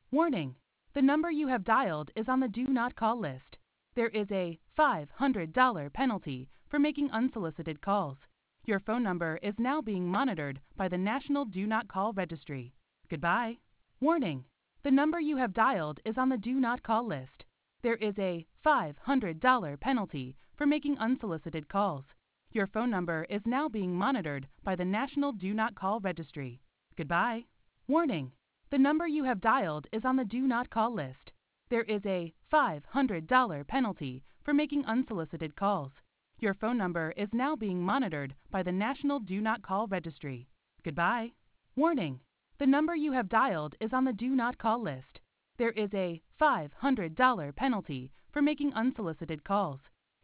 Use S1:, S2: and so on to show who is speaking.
S1: Warning: the number you have dialed is on the Do Not Call list. There is a $500 penalty for making unsolicited calls. Your phone number is now being monitored by the National Do Not Call Registry. Goodbye. Warning: the number you have dialed is on the Do Not Call list. There is a $500 penalty for making unsolicited calls. Your phone number is now being monitored by the National Do Not Call Registry. Goodbye. Warning: the number you have dialed is on the Do Not Call list. There is a $500 penalty for making unsolicited calls. Your phone number is now being monitored by the National Do Not Call Registry. Goodbye. Warning: the number you have dialed is on the Do Not Call list. There is a $500 penalty for making unsolicited calls.